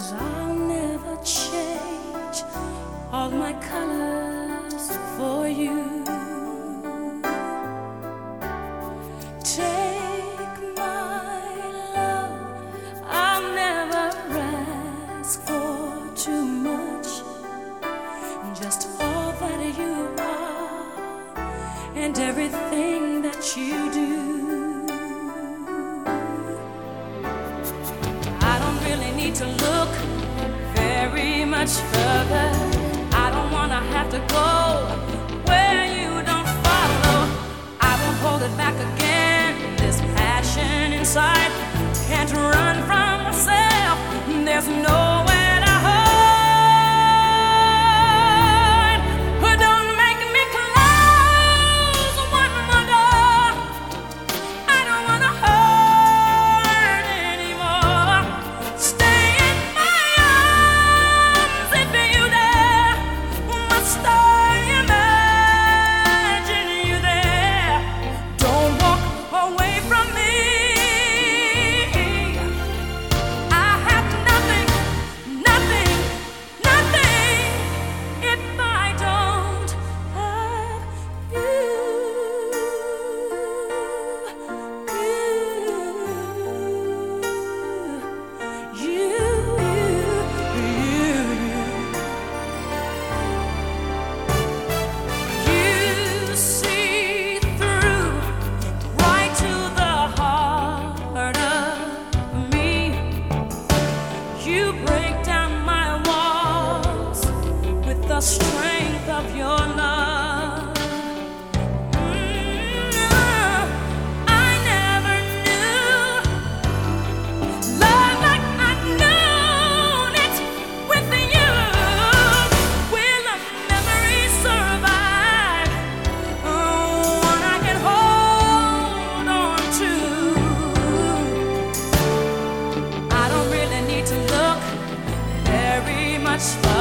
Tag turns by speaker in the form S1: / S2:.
S1: I'll never change all my colors for you. Take my love, I'll never ask for too much. Just all that you are and everything that you do. To look very much further. I don't wanna have to go where you don't follow. I won't hold it back again. This passion inside can't run from myself. There's nowhere to hide. But don't make me close one more door. I don't wanna hurt anymore. You break down my walls with the strength of your love. I never knew love like I've known it with you. Will a memory survive? One I can hold on to. I don't really need to look very much further.